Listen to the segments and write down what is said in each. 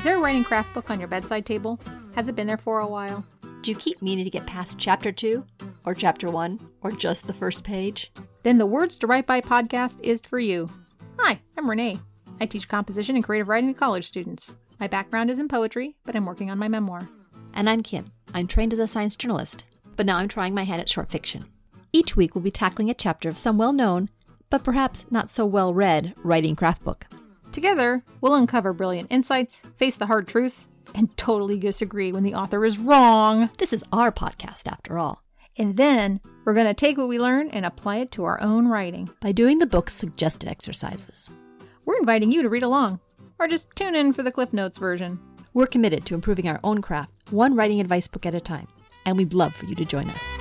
there a writing craft book on your bedside table? Has it been there for a while? Do you keep meaning to get past chapter 2 or chapter 1 or just the first page? Then the Words to Write By podcast is for you. Hi, I'm Renee. I teach composition and creative writing to college students. My background is in poetry, but I'm working on my memoir. And I'm Kim. I'm trained as a science journalist, but now I'm trying my hand at short fiction. Each week we'll be tackling a chapter of some well-known, but perhaps not so well-read writing craft book. Together, we'll uncover brilliant insights, face the hard truths, and totally disagree when the author is wrong. This is our podcast, after all. And then we're going to take what we learn and apply it to our own writing by doing the book's suggested exercises. We're inviting you to read along, or just tune in for the Cliff Notes version. We're committed to improving our own craft, one writing advice book at a time, and we'd love for you to join us.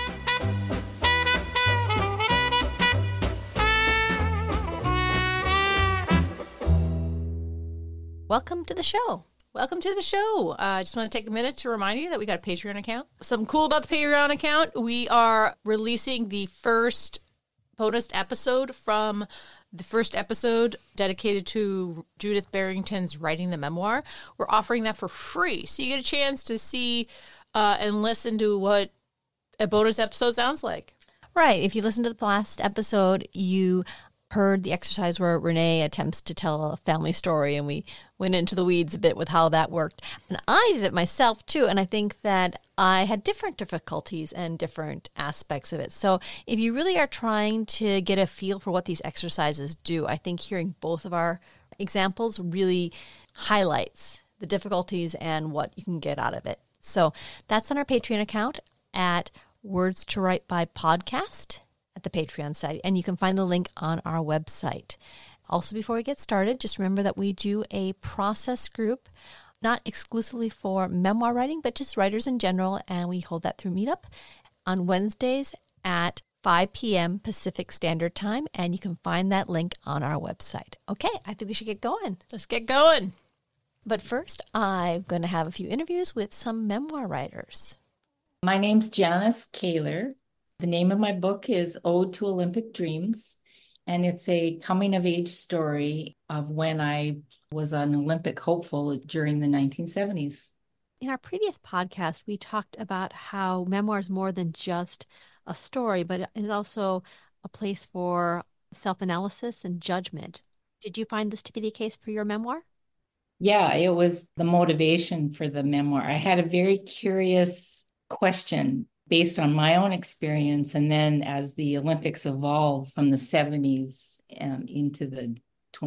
Welcome to the show. Welcome to the show. I just want to take a minute to remind you that we got a Patreon account. Something cool about the Patreon account, we are releasing the first bonus episode from the first episode dedicated to Judith Barrington's writing the memoir. We're offering that for free. So you get a chance to see and listen to what a bonus episode sounds like. Right. If you listen to the last episode, you heard the exercise where Renee attempts to tell a family story, and we went into the weeds a bit with how that worked. And I did it myself too, and I think that I had different difficulties and different aspects of it. So if you really are trying to get a feel for what these exercises do, I think hearing both of our examples really highlights the difficulties and what you can get out of it. So that's on our Patreon account at Words to Write By Podcast at the Patreon site, and you can find the link on our website. Also, before we get started, just remember that we do a process group, not exclusively for memoir writing, but just writers in general, and we hold that through Meetup on Wednesdays at 5 p.m. Pacific Standard Time, and you can find that link on our website. Okay, I think we should get going. Let's get going. But first, I'm going to have a few interviews with some memoir writers. My name's Janice Kaler. The name of my book is Ode to Olympic Dreams, and it's a coming-of-age story of when I was an Olympic hopeful during the 1970s. In our previous podcast, we talked about how memoir is more than just a story, but it is also a place for self-analysis and judgment. Did you find this to be the case for your memoir? Yeah, it was the motivation for the memoir. I had a very curious question based on my own experience. And then as the Olympics evolved from the 70s into the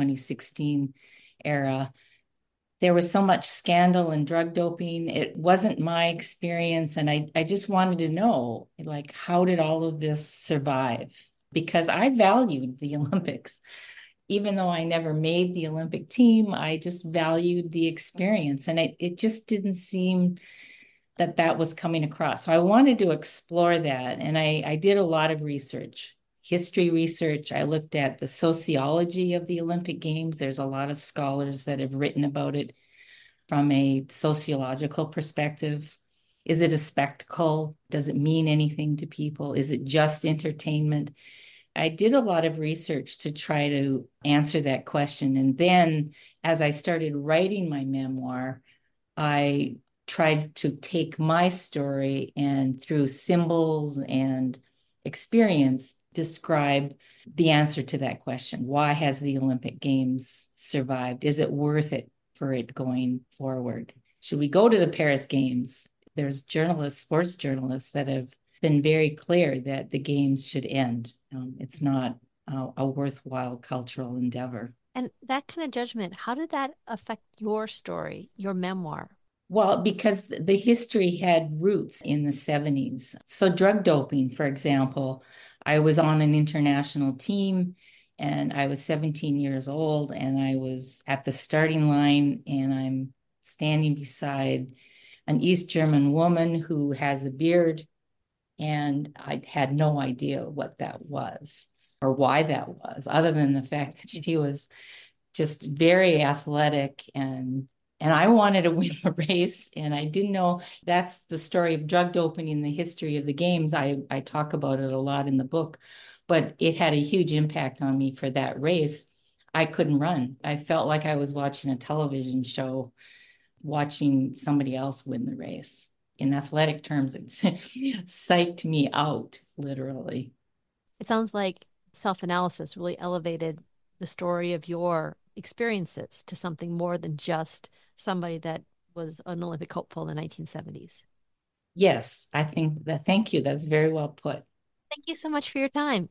2016 era, there was so much scandal and drug doping. It wasn't my experience. And I just wanted to know, like, how did all of this survive? Because I valued the Olympics. Even though I never made the Olympic team, I just valued the experience. And it just didn't seem that was coming across. So I wanted to explore that. And I did a lot of research, history research. I looked at the sociology of the Olympic Games. There's a lot of scholars that have written about it from a sociological perspective. Is it a spectacle? Does it mean anything to people? Is it just entertainment? I did a lot of research to try to answer that question. And then as I started writing my memoir, I tried to take my story and through symbols and experience, describe the answer to that question. Why has the Olympic Games survived? Is it worth it for it going forward? Should we go to the Paris Games? There's journalists, sports journalists that have been very clear that the games should end. It's not a worthwhile cultural endeavor. And that kind of judgment, how did that affect your story, your memoir? Well, because the history had roots in the 70s. So drug doping, for example, I was on an international team and I was 17 years old and I was at the starting line and I'm standing beside an East German woman who has a beard, and I had no idea what that was or why that was, other than the fact that she was just very athletic and I wanted to win a race, and I didn't know. That's the story of drug doping in the history of the games. I talk about it a lot in the book, but it had a huge impact on me for that race. I couldn't run. I felt like I was watching a television show. watching somebody else win the race. In athletic terms, it's psyched me out, literally. It sounds like self-analysis really elevated the story of your experiences to something more than just somebody that was an Olympic hopeful in the 1970s. Yes, I think that. Thank you. That's very well put. Thank you so much for your time.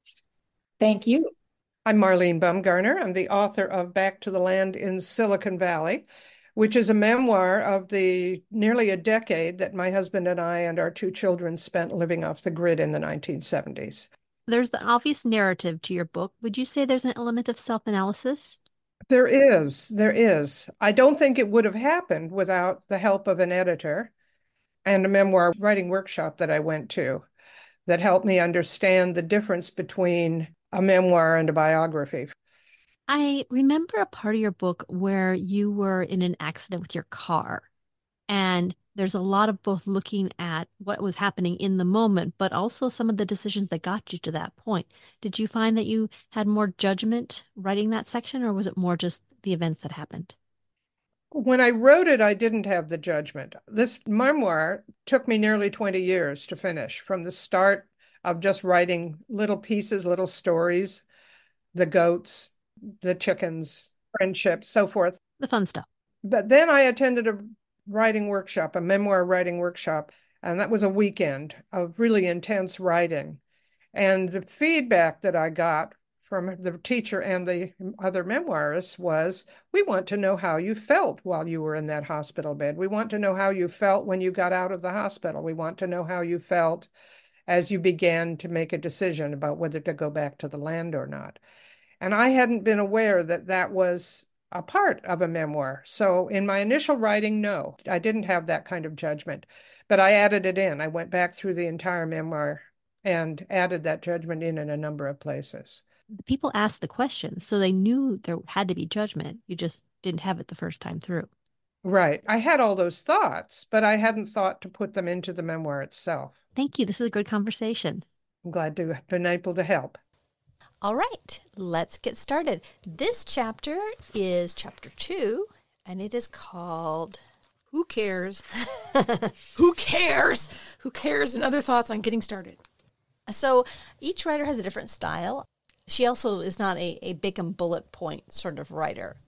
Thank you. I'm Marlene Bumgarner. I'm the author of Back to the Land in Silicon Valley, which is a memoir of the nearly a decade that my husband and I and our two children spent living off the grid in the 1970s. There's the obvious narrative to your book. Would you say there's an element of self-analysis? There is. There is. I don't think it would have happened without the help of an editor and a memoir writing workshop that I went to that helped me understand the difference between a memoir and a biography. I remember a part of your book where you were in an accident with your car. And there's a lot of both looking at what was happening in the moment, but also some of the decisions that got you to that point. Did you find that you had more judgment writing that section, or was it more just the events that happened? When I wrote it, I didn't have the judgment. This memoir took me nearly 20 years to finish, from the start of just writing little pieces, little stories, the goats, the chickens, friendships, so forth. The fun stuff. But then I attended a writing workshop, a memoir writing workshop, and that was a weekend of really intense writing. And the feedback that I got from the teacher and the other memoirists was, we want to know how you felt while you were in that hospital bed. We want to know how you felt when you got out of the hospital. We want to know how you felt as you began to make a decision about whether to go back to the land or not. And I hadn't been aware that that was a part of a memoir. So in my initial writing, no, I didn't have that kind of judgment, but I added it in. I went back through the entire memoir and added that judgment in a number of places. People asked the question, so they knew there had to be judgment. You just didn't have it the first time through. Right. I had all those thoughts, but I hadn't thought to put them into the memoir itself. Thank you. This is a good conversation. I'm glad to have been able to help. All right, let's get started. This chapter is chapter 2, and it is called Who Cares? Who Cares? Who Cares? And other thoughts on getting started. So each writer has a different style. She also is not a big and bullet point sort of writer.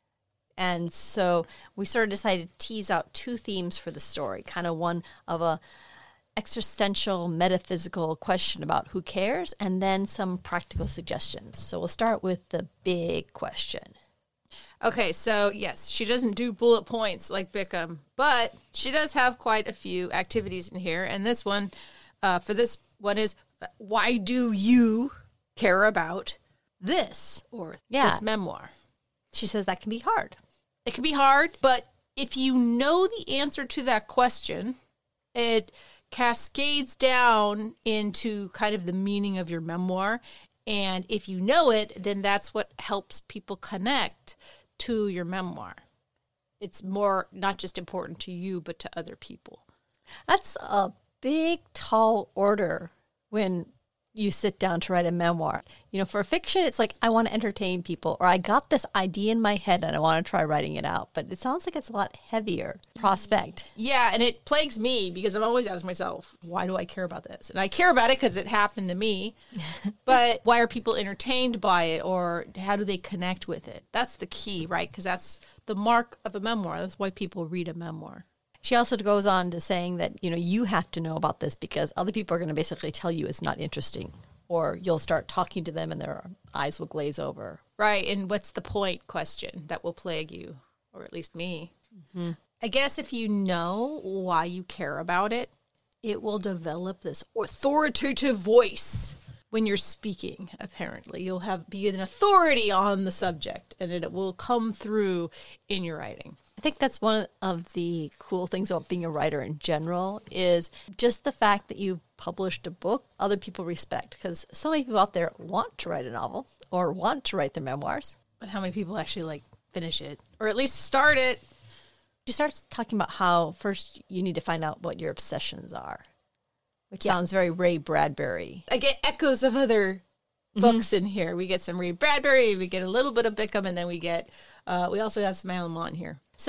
And so we sort of decided to tease out two themes for the story, kind of one of a existential, metaphysical question about who cares, and then some practical suggestions. So we'll start with the big question. Okay, so yes, she doesn't do bullet points like Bickham, but she does have quite a few activities in here. And this one, for this one is, why do you care about this or this memoir? She says that can be hard. It can be hard, but if you know the answer to that question, it cascades down into kind of the meaning of your memoir. And if you know it, then that's what helps people connect to your memoir. It's more not just important to you, but to other people. That's a big, tall order when you sit down to write a memoir. You know, for fiction, it's like, I want to entertain people, or I got this idea in my head and I want to try writing it out. But it sounds like it's a lot heavier prospect. Yeah, and it plagues me because I'm always asking myself, why do I care about this? And I care about it because it happened to me. But why are people entertained by it, or how do they connect with it? That's the key, right? Because that's the mark of a memoir. That's why people read a memoir. She also goes on to saying that, you know, you have to know about this because other people are going to basically tell you it's not interesting, or you'll start talking to them and their eyes will glaze over. Right. And what's the point question that will plague you, or at least me. Mm-hmm. I guess if you know why you care about it, it will develop this authoritative voice when you're speaking, apparently. You'll be an authority on the subject, and it will come through in your writing. I think that's one of the cool things about being a writer in general is just the fact that you've published a book other people respect, because so many people out there want to write a novel or want to write their memoirs. But how many people actually finish it, or at least start it? She starts talking about how first you need to find out what your obsessions are, which sounds very Ray Bradbury. I get echoes of other books in here. We get some Ray Bradbury, we get a little bit of Bickham, and then we also have some Alan Moore in here. So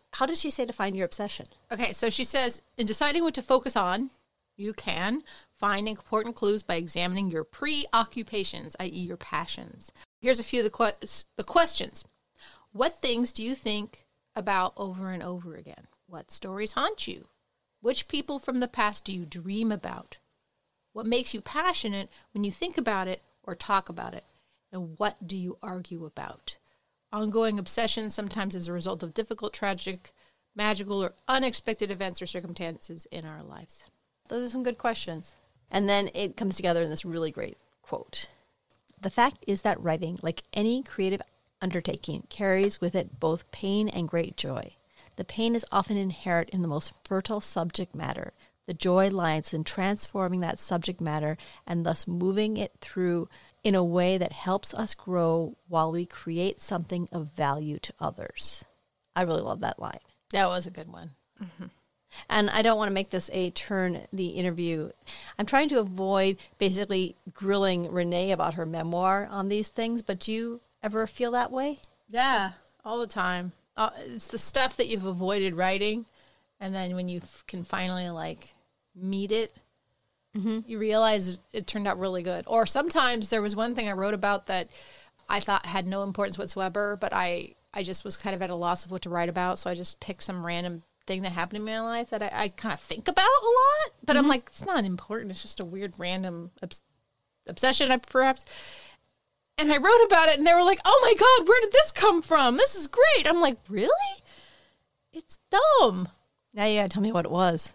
how does she say to find your obsession? Okay, so she says, in deciding what to focus on, you can find important clues by examining your preoccupations, i.e. your passions. Here's a few of the questions. What things do you think about over and over again? What stories haunt you? Which people from the past do you dream about? What makes you passionate when you think about it or talk about it? And what do you argue about? Ongoing obsession sometimes is a result of difficult, tragic, magical, or unexpected events or circumstances in our lives. Those are some good questions. And then it comes together in this really great quote. The fact is that writing, like any creative undertaking, carries with it both pain and great joy. The pain is often inherent in the most fertile subject matter. The joy lies in transforming that subject matter and thus moving it through in a way that helps us grow while we create something of value to others. I really love that line. That was a good one. Mm-hmm. And I don't want to make this a turn the interview. I'm trying to avoid basically grilling Renee about her memoir on these things, but do you ever feel that way? Yeah, all the time. It's the stuff that you've avoided writing, and then when you can finally meet it, you realize it turned out really good. Or sometimes there was one thing I wrote about that I thought had no importance whatsoever, but I just was kind of at a loss of what to write about, so I just picked some random thing that happened in my life that I kind of think about a lot, but I'm like, it's not important. It's just a weird random obsession, perhaps. And I wrote about it, and they were like, oh my God, where did this come from? This is great. I'm like, really? It's dumb. Now you gotta tell me what it was.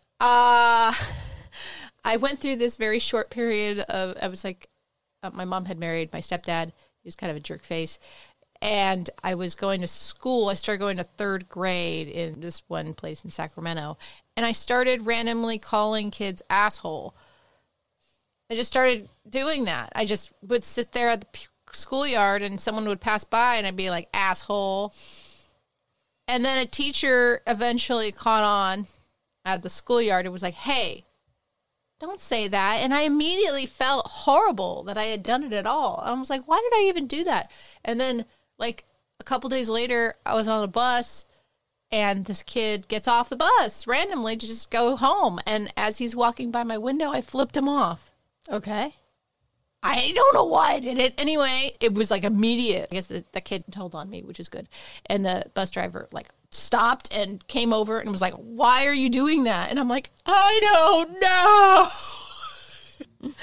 I went through this very short period of, I was like, my mom had married my stepdad. He was kind of a jerk face. And I was going to school. I started going to third grade in this one place in Sacramento. And I started randomly calling kids asshole. I just started doing that. I just would sit there at the schoolyard and someone would pass by and I'd be like, asshole. And then a teacher eventually caught on at the schoolyard and was like, hey, don't say that. And I immediately felt horrible that I had done it at all. I was like, why did I even do that? And then a couple days later, I was on a bus and this kid gets off the bus randomly to just go home. And as he's walking by my window, I flipped him off. Okay. I don't know why I did it. Anyway, it was immediate. I guess the kid told on me, which is good. And the bus driver stopped and came over and was like, why are you doing that? And I'm like, I don't know.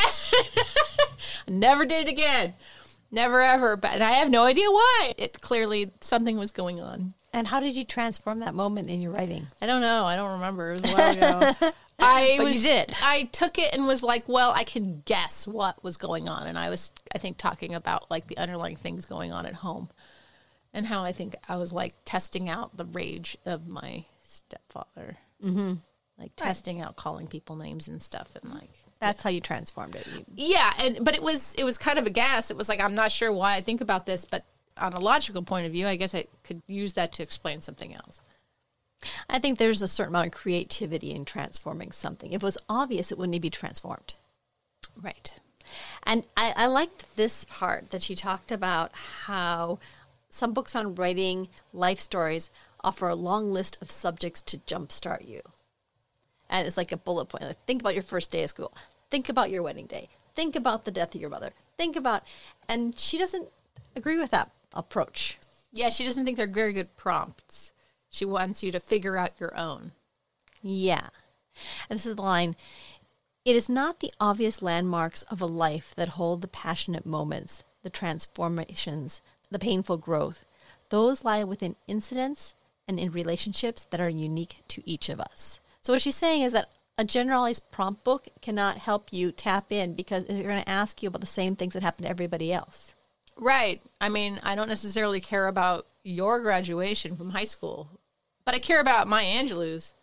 I never did it again. Never ever. And I have no idea why. It clearly, something was going on. And how did you transform that moment in your writing? I don't know. I don't remember. It was a while ago. You did. I took it and was like, well, I can guess what was going on. And I was, I think, talking about the underlying things going on at home and how I think I was testing out the rage of my stepfather. Mm-hmm. Testing out calling people names and stuff. And that's how you transformed it. Yeah. But it was kind of a guess. It was I'm not sure why I think about this, but on a logical point of view, I guess I could use that to explain something else. I think there's a certain amount of creativity in transforming something. If it was obvious, it wouldn't be transformed. Right. And I liked this part that she talked about how some books on writing life stories offer a long list of subjects to jumpstart you. And it's like a bullet point. Think about your first day of school. Think about your wedding day. Think about the death of your mother. And she doesn't agree with that approach. Yeah, she doesn't think they're very good prompts. She wants you to figure out your own. Yeah. And this is the line. It is not the obvious landmarks of a life that hold the passionate moments, the transformations, the painful growth. Those lie within incidents and in relationships that are unique to each of us. So what she's saying is that a generalized prompt book cannot help you tap in because they're going to ask you about the same things that happen to everybody else. Right. I mean, I don't necessarily care about your graduation from high school, but I care about Maya Angelou's.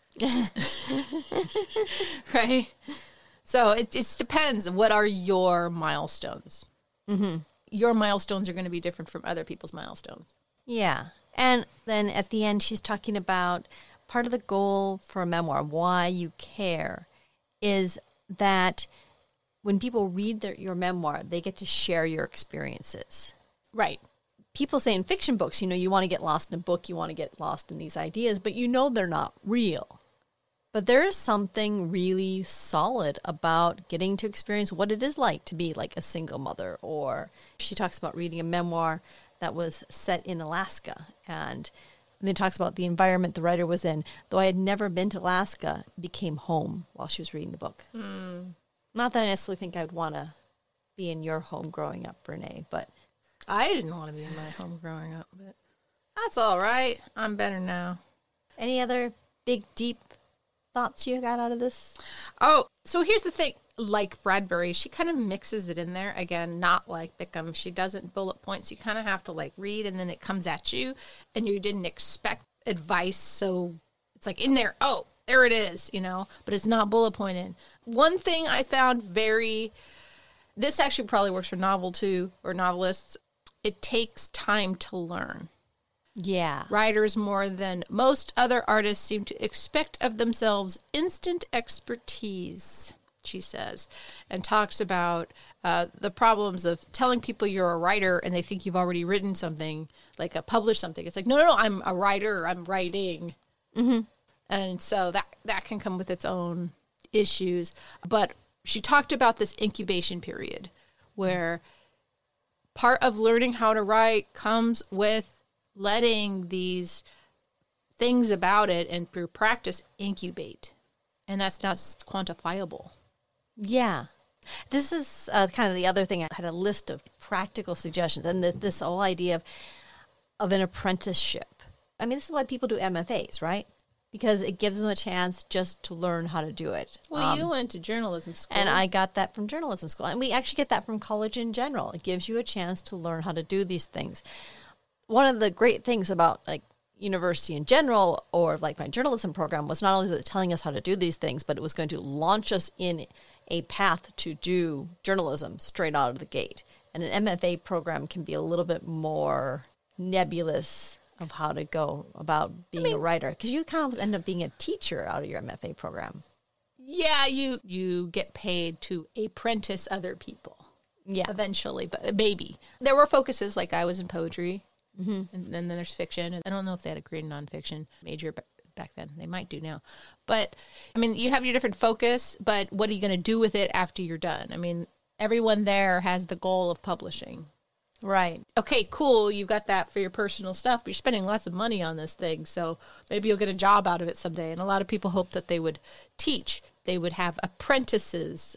Right? So it just depends. What are your milestones? Mm-hmm. Your milestones are going to be different from other people's milestones. Yeah. And then at the end, she's talking about part of the goal for a memoir, why you care, is that when people read your memoir, they get to share your experiences. Right. people say in fiction books, you want to get lost in a book, you want to get lost in these ideas, but they're not real. But there is something really solid about getting to experience what it is like to be like a single mother. Or she talks about reading a memoir that was set in Alaska, and then talks about the environment the writer was in. Though I had never been to Alaska, it became home while she was reading the book. Not that I necessarily think I would want to be in your home growing up, Renee, but I didn't want to be in my home growing up, but that's all right. I'm better now. Any other big, deep thoughts you got out of this? Oh, so here's the thing. Like Bradbury, she kind of mixes it in there. Again, not like Bickham. She doesn't bullet points. You kind of have to like read and then it comes at you and you didn't expect advice. So it's like in there. Oh, there it is, but it's not bullet pointed. One thing I found this actually probably works for novel too, or novelists. It takes time to learn. Yeah. Writers, more than most other artists, seem to expect of themselves instant expertise, she says, and talks about the problems of telling people you're a writer and they think you've already written something, like published something. It's like, no, I'm a writer, I'm writing. Mm-hmm. And so that can come with its own issues. But she talked about this incubation period where part of learning how to write comes with letting these things about it and through practice incubate. And that's not quantifiable. Yeah. This is kind of the other thing. I had a list of practical suggestions and this whole idea of an apprenticeship. I mean, this is why people do MFAs, right? Because it gives them a chance just to learn how to do it. Well, you went to journalism school. And I got that from journalism school. And we actually get that from college in general. It gives you a chance to learn how to do these things. One of the great things about like university in general, or like my journalism program, was not only was it telling us how to do these things, but it was going to launch us in a path to do journalism straight out of the gate. And an MFA program can be a little bit more nebulous of how to go about being a writer, because you kind of end up being a teacher out of your MFA program. Yeah, you get paid to apprentice other people. Yeah. Eventually, but maybe. There were focuses, like I was in poetry, Mm-hmm. and then there's fiction. And I don't know if they had a grade nonfiction major back then. They might do now. But, I mean, you have your different focus, but what are you going to do with it after you're done? I mean, everyone there has the goal of publishing. Right. Okay, cool. You've got that for your personal stuff, but you're spending lots of money on this thing. So maybe you'll get a job out of it someday. And a lot of people hope that they would teach. They would have apprentices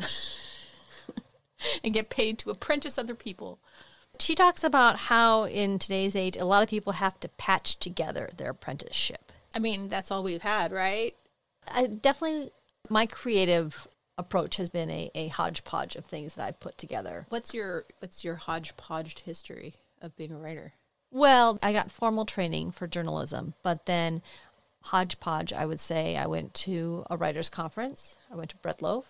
and get paid to apprentice other people. She talks about how in today's age, a lot of people have to patch together their apprenticeship. I mean, that's all we've had, right? My creative approach has been a hodgepodge of things that I've put together. What's your hodgepodge history of being a writer? Well, I got formal training for journalism, but then hodgepodge, I would say I went to a writer's conference. I went to Breadloaf.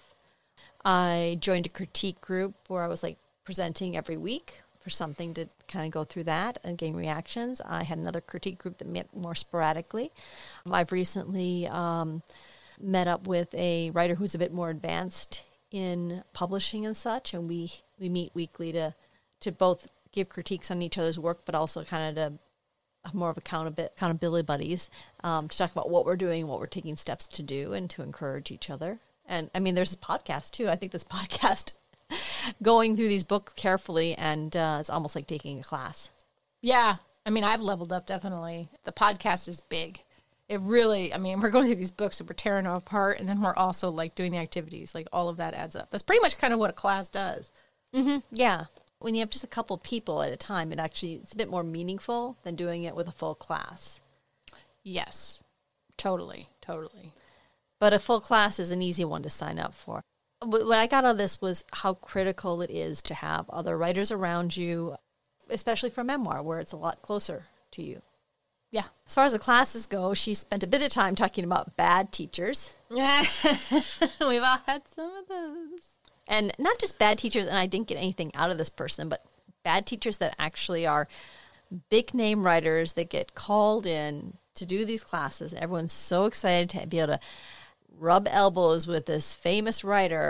I joined a critique group where I was like presenting every week for something to kind of go through that and gain reactions. I had another critique group that met more sporadically. I've recently met up with a writer who's a bit more advanced in publishing and such, and we meet weekly to both give critiques on each other's work, but also kind of to more of accountability buddies, to talk about what we're doing, what we're taking steps to do, and to encourage each other. And I mean, there's a podcast too. I think this podcast, going through these books carefully, and it's almost like taking a class. Yeah. I mean, I've leveled up, definitely. The podcast is big. It really, I mean, we're going through these books and we're tearing them apart, and then we're also like doing the activities. Like all of that adds up. That's pretty much kind of what a class does. Mm-hmm. Yeah. When you have just a couple people at a time, it's a bit more meaningful than doing it with a full class. Yes. Totally. But a full class is an easy one to sign up for. What I got out of this was how critical it is to have other writers around you, especially for memoir, where it's a lot closer to you. Yeah. As far as the classes go, she spent a bit of time talking about bad teachers. We've all had some of those. And not just bad teachers, and I didn't get anything out of this person, but bad teachers that actually are big name writers that get called in to do these classes. Everyone's so excited to be able to rub elbows with this famous writer,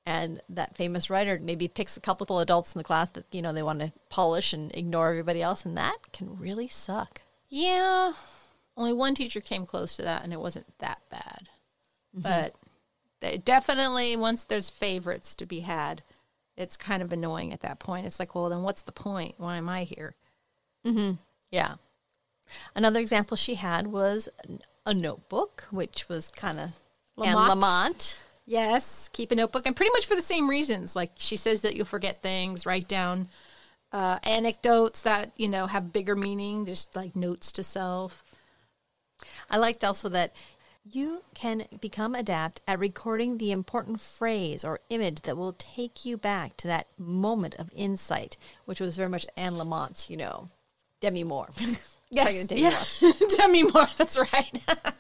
And that famous writer maybe picks a couple of adults in the class that, they want to polish and ignore everybody else. And that can really suck. Yeah. Only one teacher came close to that, and it wasn't that bad. Mm-hmm. But they definitely, once there's favorites to be had, it's kind of annoying at that point. It's like, well, then what's the point? Why am I here? Mm-hmm. Yeah. Another example she had was a notebook, which was kind of Anne Lamott. Yes, keep a notebook, and pretty much for the same reasons. Like she says that you'll forget things, write down anecdotes that, have bigger meaning, just like notes to self. I liked also that you can become adept at recording the important phrase or image that will take you back to that moment of insight, which was very much Anne Lamott's, Demi Moore. Yes, Demi Moore, that's right.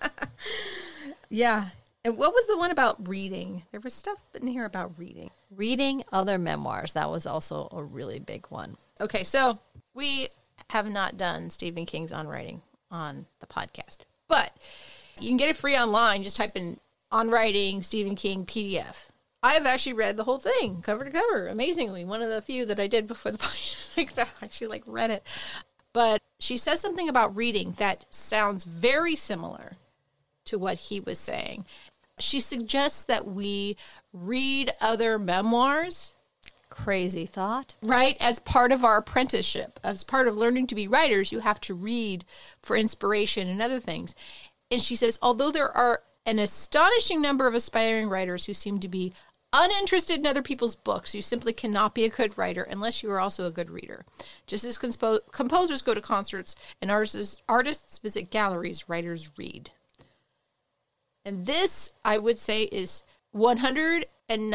Yeah. And what was the one about reading? There was stuff in here about reading. Reading other memoirs. That was also a really big one. Okay, so we have not done Stephen King's On Writing on the podcast. But you can get it free online. Just type in On Writing Stephen King PDF. I have actually read the whole thing, cover to cover, amazingly. One of the few that I did before the podcast. I actually read it. But she says something about reading that sounds very similar to what he was saying. She suggests that we read other memoirs. Crazy thought. Right? As part of our apprenticeship. As part of learning to be writers, you have to read for inspiration and other things. And she says, although there are an astonishing number of aspiring writers who seem to be uninterested in other people's books, you simply cannot be a good writer unless you are also a good reader. Just as composers go to concerts and artists visit galleries, writers read. And this, I would say, is 190%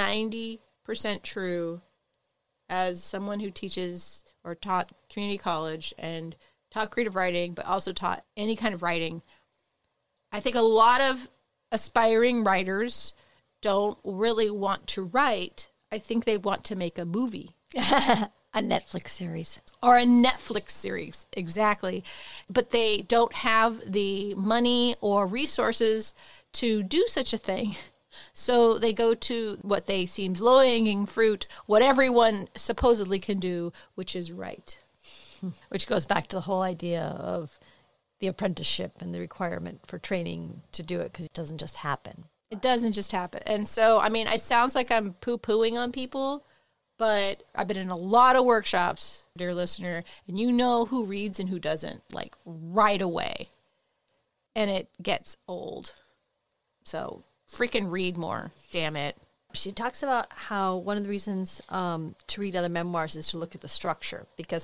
true as someone who teaches or taught community college and taught creative writing, but also taught any kind of writing. I think a lot of aspiring writers don't really want to write. I think they want to make a movie. A Netflix series. Or a Netflix series, exactly. But they don't have the money or resources to do such a thing. So they go to what they seems low-hanging fruit, what everyone supposedly can do, which is write. Which goes back to the whole idea of the apprenticeship and the requirement for training to do it, because it doesn't just happen. It doesn't just happen. And so, I mean, it sounds like I'm poo-pooing on people, but I've been in a lot of workshops, dear listener, and you know who reads and who doesn't, like right away. And it gets old. So freaking read more, damn it. She talks about how one of the reasons to read other memoirs is to look at the structure, because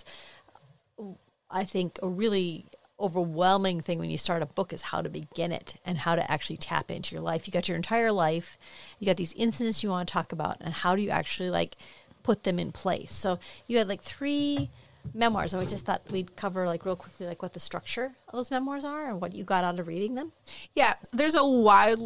I think a really overwhelming thing when you start a book is how to begin it and how to actually tap into your life. You got your entire life, you got these incidents you want to talk about, and how do you actually put them in place? So you had 3 memoirs, and we just thought we'd cover real quickly what the structure of those memoirs are and what you got out of reading them. Yeah, there's a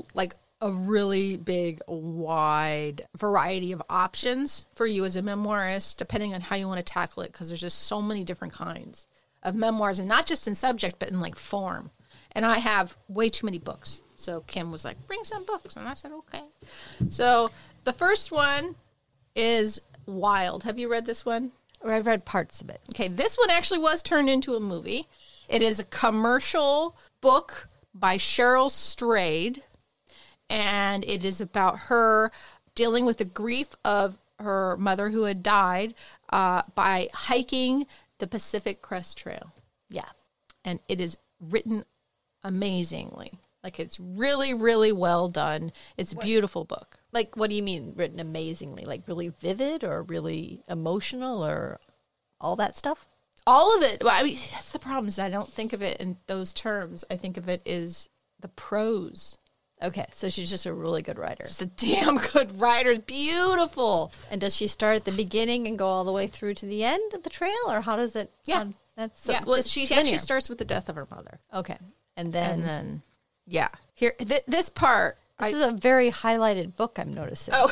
really big, wide variety of options for you as a memoirist, depending on how you want to tackle it, because there's just so many different kinds of memoirs, and not just in subject, but in form. And I have way too many books. So Kim was like, bring some books. And I said, okay. So the first one is Wild. Have you read this one? I've read parts of it. Okay, this one actually was turned into a movie. It is a commercial book by Cheryl Strayed, and it is about her dealing with the grief of her mother who had died by hiking the Pacific Crest Trail. Yeah. And it is written amazingly. It's really, really well done. It's a beautiful book. What do you mean written amazingly? Really vivid or really emotional or all that stuff? All of it. Well, I mean, that's the problem, is I don't think of it in those terms. I think of it as the prose. Okay, so she's just a really good writer. She's a damn good writer. It's beautiful. And does she start at the beginning and go all the way through to the end of the trail, or how does it? Yeah. She actually starts with the death of her mother. Okay. And then yeah. Here, this part. This is a very highlighted book, I'm noticing. Oh,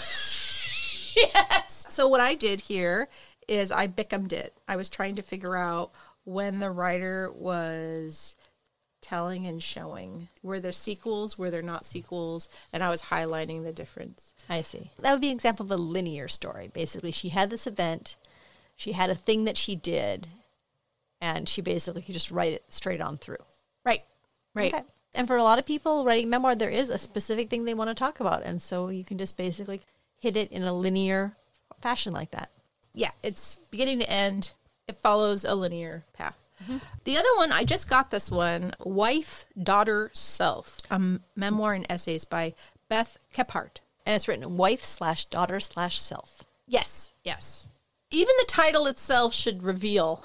yes. So what I did here is I Bickam'd it. I was trying to figure out when the writer was telling and showing. Were there sequels? Were there not sequels? And I was highlighting the difference. I see. That would be an example of a linear story. Basically, she had this event, she had a thing that she did, and she basically could just write it straight on through. Right. Okay. And for a lot of people writing memoir, there is a specific thing they want to talk about. And so you can just basically hit it in a linear fashion like that. Yeah, it's beginning to end. It follows a linear path. The other one, I just got this one, Wife, Daughter, Self, a memoir and essays by Beth Kephart. And it's written wife/daughter/self. Yes. Even the title itself should reveal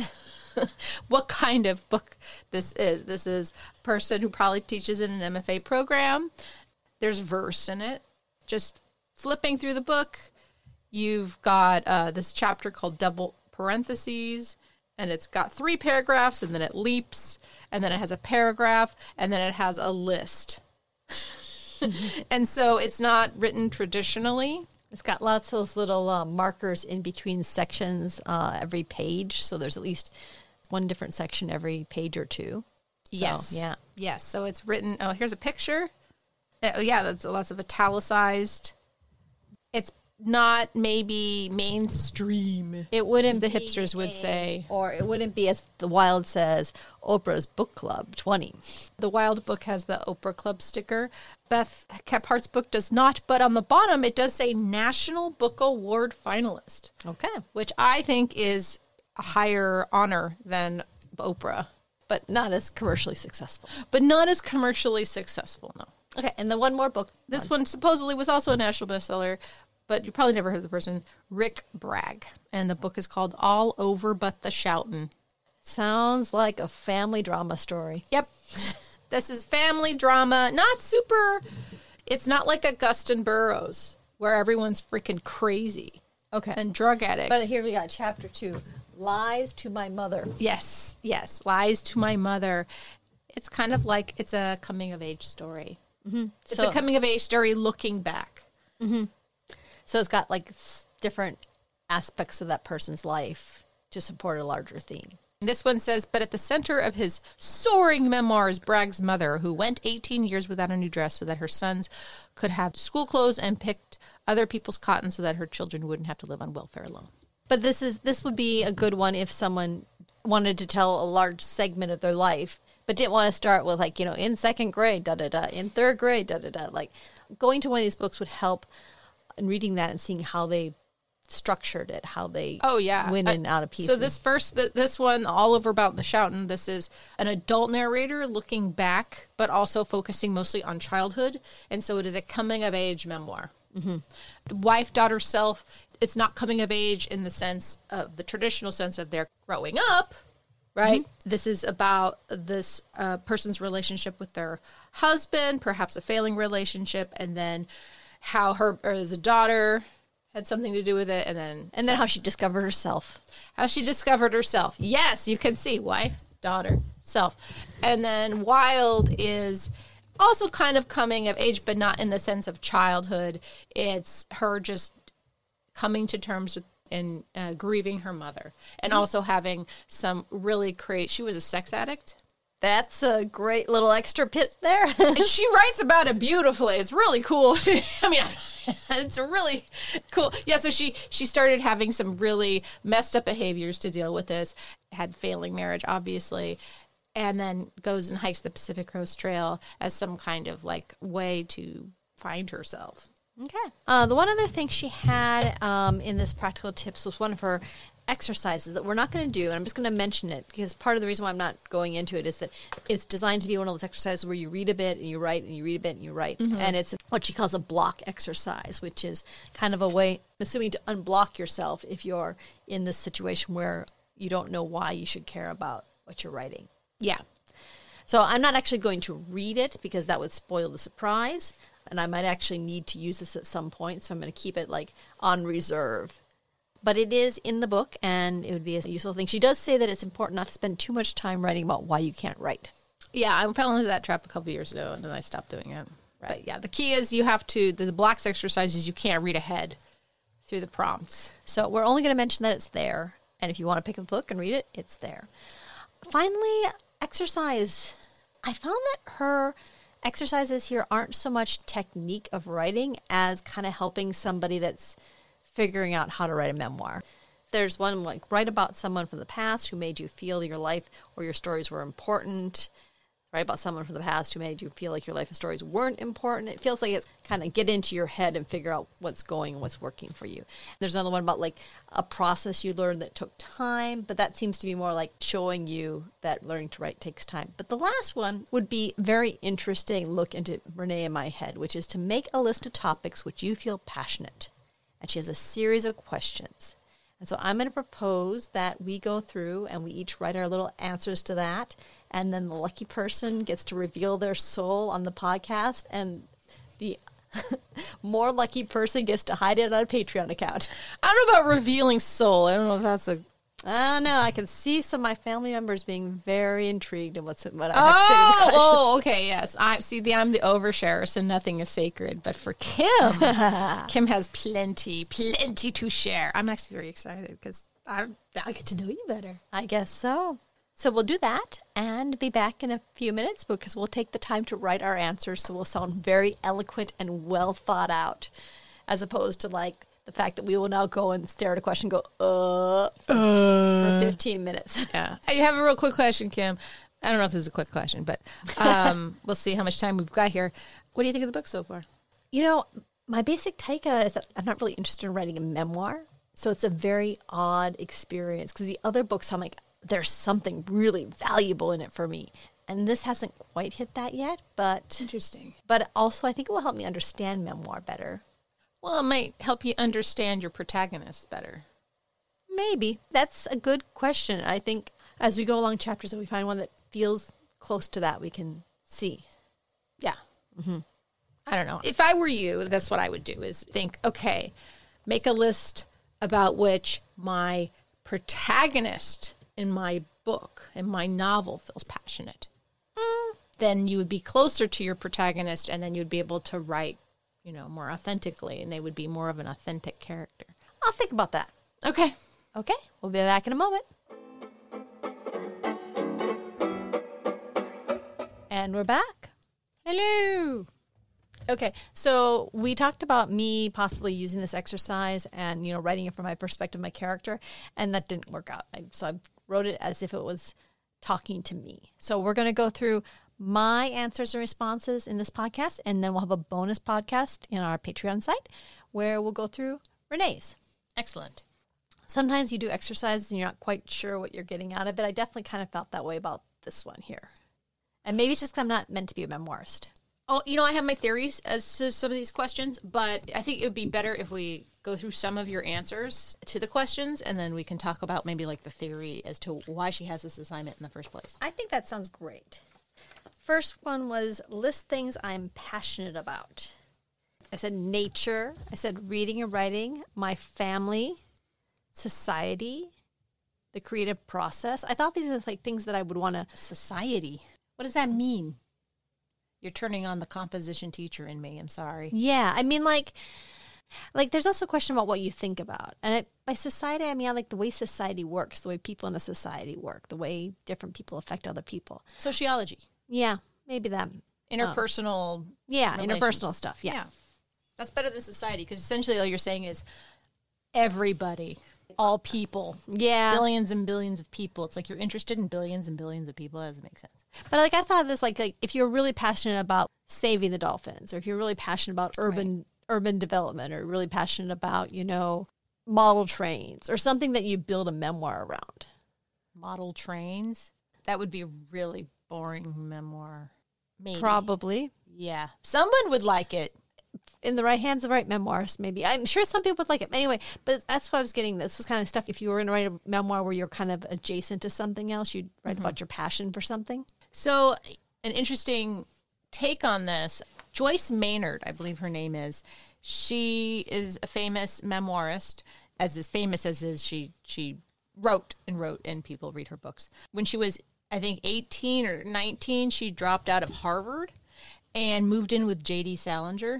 what kind of book this is. This is a person who probably teaches in an MFA program. There's verse in it. Just flipping through the book, you've got this chapter called Double Parentheses, and it's got 3 paragraphs, and then it leaps, and then it has a paragraph, and then it has a list. And so it's not written traditionally. It's got lots of those little markers in between sections every page. So there's at least one different section every page or two. Yes. So, yeah. Yes. So it's written. Oh, here's a picture. Oh, yeah. That's lots of italicized. It's not maybe mainstream. It wouldn't the be hipsters would say. Or it wouldn't be, as the Wild says, Oprah's Book Club 20. The Wild book has the Oprah Club sticker. Beth Kephart's book does not, but on the bottom it does say National Book Award finalist. Okay. Which I think is a higher honor than Oprah. But not as commercially successful. But not as commercially successful, no. Okay, and then one more book. This one supposedly was also a national bestseller, but you probably never heard of the person, Rick Bragg. And the book is called All Over But the Shoutin'. Sounds like a family drama story. Yep. This is family drama. Not super, it's not like Augustin Burroughs, where everyone's freaking crazy. Okay. And drug addicts. But here we got chapter 2, Lies to My Mother. Yes, Lies to My Mother. It's kind of like it's a coming-of-age story. Mm-hmm. It's a coming-of-age story looking back. Mm-hmm. So it's got like different aspects of that person's life to support a larger theme. This one says, but at the center of his soaring memoir is Bragg's mother, who went 18 years without a new dress so that her sons could have school clothes and picked other people's cotton so that her children wouldn't have to live on welfare alone. But this would be a good one if someone wanted to tell a large segment of their life, but didn't want to start with like, in 2nd grade, da-da-da, in 3rd grade, da-da-da. Like going to one of these books would help in reading that and seeing how they structured it, how they went in and out of pieces. So this one, All Over About the Shoutin', this is an adult narrator looking back, but also focusing mostly on childhood. And so it is a coming-of-age memoir. Mm-hmm. Wife, Daughter, Self, it's not coming of age in the sense of the traditional sense of they're growing up, right? Mm-hmm. This is about this person's relationship with their husband, perhaps a failing relationship, and then how her or as a daughter had something to do with it, and then how she discovered herself. How she discovered herself. Yes, you can see wife, daughter, self. And then Wild is also kind of coming of age, but not in the sense of childhood. It's her just coming to terms with and grieving her mother, and also having some really she was a sex addict. That's a great little extra bit there. She writes about it beautifully. It's really cool. I mean, it's really cool. Yeah, so she started having some really messed up behaviors to deal with this, had failing marriage, obviously, and then goes and hikes the Pacific Coast Trail as some kind of like way to find herself. Okay. The one other thing she had in this practical tips was one of her exercises that we're not going to do, and I'm just going to mention it because part of the reason why I'm not going into it is that it's designed to be one of those exercises where you read a bit and you write and you read a bit and you write. Mm-hmm. And it's what she calls a block exercise, which is kind of a way, assuming to unblock yourself if you're in this situation where you don't know why you should care about what you're writing. Yeah. So I'm not actually going to read it because that would spoil the surprise, and I might actually need to use this at some point, so I'm going to keep it like on reserve. But it is in the book, and it would be a useful thing. She does say that it's important not to spend too much time writing about why you can't write. Yeah, I fell into that trap a couple years ago, and then I stopped doing it. Right. But yeah, the key is you have to, the blocks exercises, you can't read ahead through the prompts. So we're only going to mention that it's there, and if you want to pick up the book and read it, it's there. Finally, exercise. I found that her exercises here aren't so much technique of writing as kind of helping somebody that's figuring out how to write a memoir. There's one like write about someone from the past who made you feel your life or your stories were important. Write about someone from the past who made you feel like your life and stories weren't important. It feels like it's kind of get into your head and figure out what's going and what's working for you. There's another one about like a process you learned that took time, but that seems to be more like showing you that learning to write takes time. But the last one would be very interesting look into Renee in my head, which is to make a list of topics which you feel passionate. And she has a series of questions. And so I'm going to propose that we go through and we each write our little answers to that. And then the lucky person gets to reveal their soul on the podcast. And the more lucky person gets to hide it on a Patreon account. I don't know about revealing soul. I don't know if that's a... I don't know. I can see some of my family members being very intrigued in what I have to say to the questions. Oh, okay, yes. I'm the oversharer, so nothing is sacred. But for Kim, Kim has plenty to share. I'm actually very excited because I get to know you better. I guess so. So we'll do that and be back in a few minutes because we'll take the time to write our answers so we'll sound very eloquent and well thought out as opposed to like the fact that we will now go and stare at a question and go, for 15 minutes. Yeah. I have a real quick question, Kim. I don't know if this is a quick question, but we'll see how much time we've got here. What do you think of the book so far? You know, my basic take on it is that I'm not really interested in writing a memoir. So it's a very odd experience because the other books, I'm like, there's something really valuable in it for me. And this hasn't quite hit that yet, but... Interesting. But also, I think it will help me understand memoir better. Well, it might help you understand your protagonist better. Maybe. That's a good question. I think as we go along chapters, if we find one that feels close to that, we can see. Yeah. Mm-hmm. I don't know. If I were you, that's what I would do is think, okay, make a list about which my protagonist in my book, in my novel, feels passionate. Then you would be closer to your protagonist and then you'd be able to write, you know, more authentically and they would be more of an authentic character. I'll think about that. Okay. Okay. We'll be back in a moment. And we're back. Hello. Okay, so we talked about me possibly using this exercise and, you know, writing it from my perspective, my character, and that didn't work out. So I wrote it as if it was talking to me. So we're going to go through my answers and responses in this podcast, and then we'll have a bonus podcast in our Patreon site where we'll go through Renee's. Excellent. Sometimes you do exercises and you're not quite sure what you're getting out of it. I definitely kind of felt that way about this one here. And maybe it's just because I'm not meant to be a memoirist. Oh, you know, I have my theories as to some of these questions, but I think it would be better if we go through some of your answers to the questions, and then we can talk about maybe like the theory as to why she has this assignment in the first place. I think that sounds great. First one was list things I'm passionate about. I said nature. I said reading and writing, my family, society, the creative process. I thought these are like things that I would want to... Society. What does that mean? You're turning on the composition teacher in me. I'm sorry. Yeah. I mean, like there's also a question about what you think about. And by society, I mean, I like the way society works, the way people in a society work, the way different people affect other people. Sociology. Yeah, maybe that. Interpersonal interpersonal stuff. Yeah. That's better than society because essentially all you're saying is everybody, all people. Yeah. Billions and billions of people. It's like you're interested in billions and billions of people. That doesn't make sense. But like I thought of this like if you're really passionate about saving the dolphins, or if you're really passionate about urban development, or really passionate about, you know, model trains, or something that you build a memoir around. Model trains? That would be a really boring memoir. Maybe. Probably. Yeah. Someone would like it. In the right hands of right memoirs, maybe. I'm sure some people would like it. Anyway, but that's what I was getting. This was kind of stuff. If you were going to write a memoir where you're kind of adjacent to something else, you'd write about your passion for something. So an interesting take on this, Joyce Maynard, I believe her name is, she is a famous memoirist, as famous as she wrote and people read her books. When she was, I think, 18 or 19, she dropped out of Harvard and moved in with J.D. Salinger.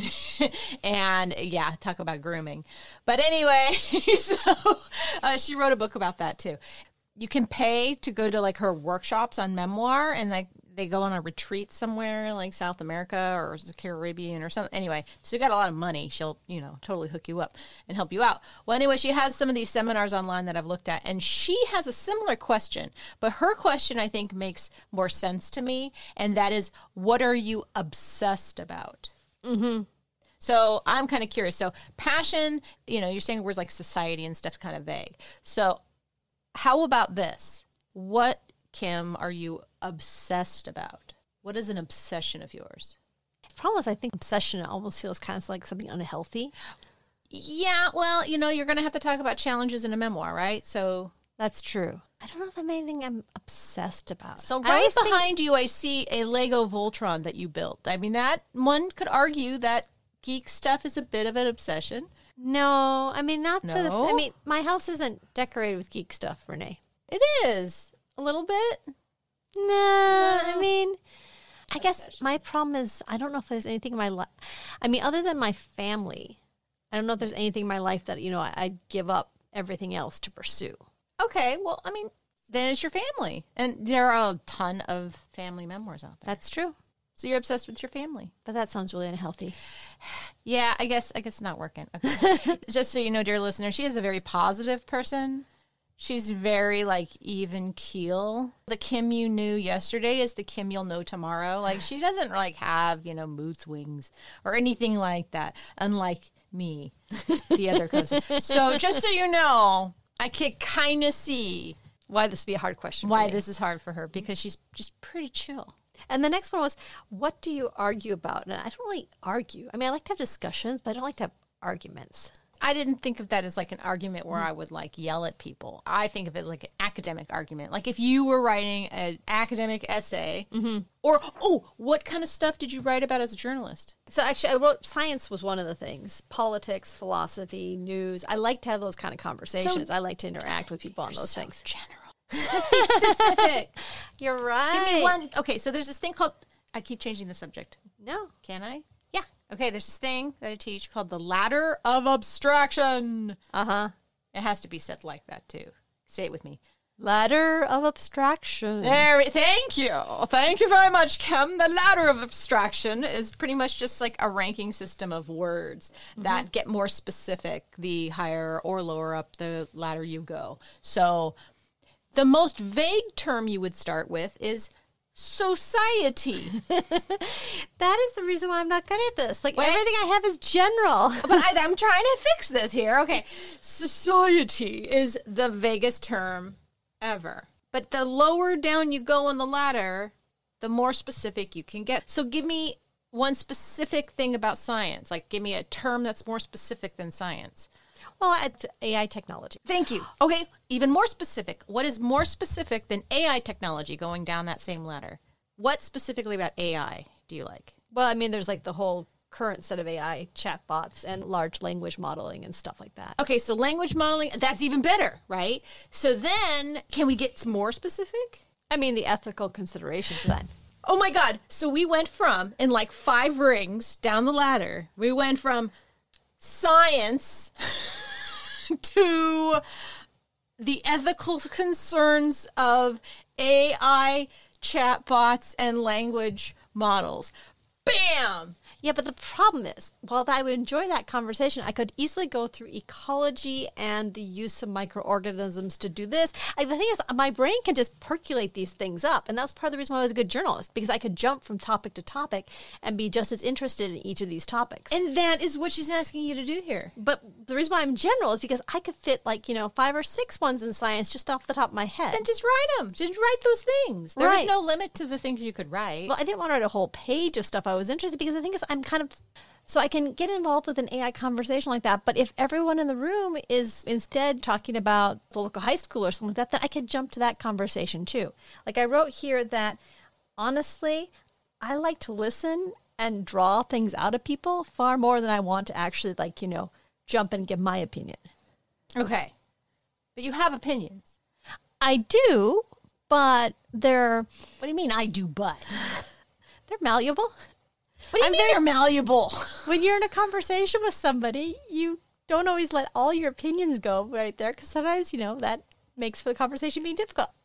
And yeah, talk about grooming. But anyway, so she wrote a book about that too. You can pay to go to like her workshops on memoir, and like they go on a retreat somewhere like South America or the Caribbean or something. Anyway, so you got a lot of money. She'll, totally hook you up and help you out. Well, anyway, she has some of these seminars online that I've looked at, and she has a similar question, but her question I think makes more sense to me, and that is, what are you obsessed about? Mm-hmm. So I'm kind of curious. So passion, you're saying words like society and stuff's kind of vague. So how about this? What, Kim, are you obsessed about? What is an obsession of yours? The problem is I think obsession almost feels kind of like something unhealthy. Yeah, well, you're going to have to talk about challenges in a memoir, right? So that's true. I don't know if I'm anything I'm obsessed about. So right behind you, I see a Lego Voltron that you built. I mean, that one could argue that geek stuff is a bit of an obsession. No, I mean, not to this. I mean, my house isn't decorated with geek stuff, Renee. It is. A little bit. No, I mean, I guess my problem is I don't know if there's anything in my life. I mean, other than my family, I don't know if there's anything in my life that, I'd give up everything else to pursue. Okay, well, I mean, then it's your family. And there are a ton of family memoirs out there. That's true. So you're obsessed with your family. But that sounds really unhealthy. Yeah, I guess it's not working. Okay. Just so you know, dear listener, she is a very positive person. She's very, even keel. The Kim you knew yesterday is the Kim you'll know tomorrow. Like, she doesn't, have, mood swings or anything like that, unlike me, the other cousin. So just so you know, I can kind of see why this would be a hard question. Why this is hard for her, because she's just pretty chill. And the next one was, what do you argue about? And I don't really argue. I mean, I like to have discussions, but I don't like to have arguments. I didn't think of that as an argument where I would yell at people. I think of it like an academic argument. Like if you were writing an academic essay, or, what kind of stuff did you write about as a journalist? So actually I wrote, science was one of the things, politics, philosophy, news. I like to have those kind of conversations. I like to interact with people on those things. General. Just be specific. You're right. Give me one. Okay, so there's this thing called, I keep changing the subject. No. Can I? Yeah. Okay, there's this thing that I teach called the ladder of abstraction. Uh-huh. It has to be said like that, too. Say it with me. Ladder of abstraction. Thank you. Thank you very much, Kim. The ladder of abstraction is pretty much just like a ranking system of words that get more specific the higher or lower up the ladder you go. So the most vague term you would start with is society. That is the reason why I'm not good at this. Everything I have is general. But I'm trying to fix this here. Okay. Society is the vaguest term ever. But the lower down you go on the ladder, the more specific you can get. So give me one specific thing about science. Give me a term that's more specific than science. Well, it's AI technology. Thank you. Okay, even more specific. What is more specific than AI technology going down that same ladder? What specifically about AI do you like? Well, I mean, there's the whole current set of AI chatbots and large language modeling and stuff like that. Okay, so language modeling, that's even better, right? So then, can we get more specific? I mean, the ethical considerations of that. Oh my God. So we went from, in 5 rings down the ladder, we went from science to the ethical concerns of AI chatbots and language models. Bam! Yeah, but the problem is, while I would enjoy that conversation, I could easily go through ecology and the use of microorganisms to do this. The thing is, my brain can just percolate these things up. And that's part of the reason why I was a good journalist, because I could jump from topic to topic and be just as interested in each of these topics. And that is what she's asking you to do here. But the reason why I'm general is because I could fit 5 or 6 ones in science just off the top of my head. Then just write them. Just write those things. There's no limit to the things you could write. Well, I didn't want to write a whole page of stuff I was interested in, because the thing is, so I can get involved with an AI conversation like that. But if everyone in the room is instead talking about the local high school or something like that, then I could jump to that conversation too. I wrote here that, honestly, I like to listen and draw things out of people far more than I want to actually, jump and give my opinion. Okay. But you have opinions. I do, but they're... What do you mean, I do, but? They're malleable. What do you mean they're malleable? When you're in a conversation with somebody, you don't always let all your opinions go right there, because sometimes, that makes for the conversation being difficult.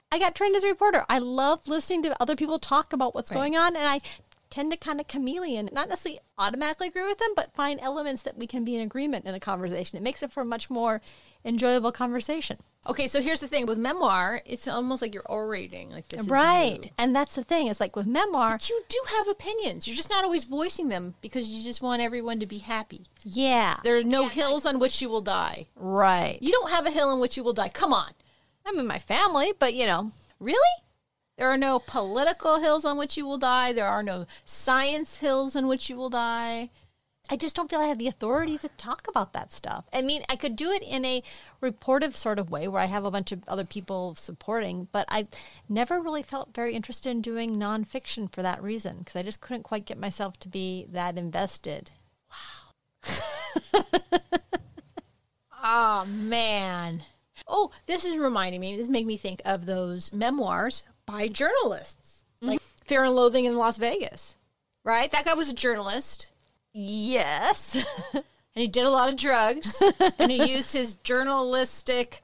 I got trained as a reporter. I love listening to other people talk about what's going on, and I tend to kind of chameleon, not necessarily automatically agree with them, but find elements that we can be in agreement in a conversation. It makes it for a much more enjoyable conversation. Okay, so here's the thing. With memoir, it's almost like you're orating. Like this Right. is you. And that's the thing. It's like with memoir. But you do have opinions. You're just not always voicing them because you just want everyone to be happy. Yeah. There are no hills on which you will die. Right. You don't have a hill on which you will die. Come on. I'm in my family, but Really? There are no political hills on which you will die. There are no science hills on which you will die. I just don't feel I have the authority to talk about that stuff. I mean, I could do it in a reportive sort of way where I have a bunch of other people supporting, but I never really felt very interested in doing nonfiction for that reason because I just couldn't quite get myself to be that invested. Oh, man. Oh, this is reminding me. This made me think of those memoirs by journalists, like Fear and Loathing in Las Vegas, right? That guy was a journalist. Yes. And he did a lot of drugs, and he used his journalistic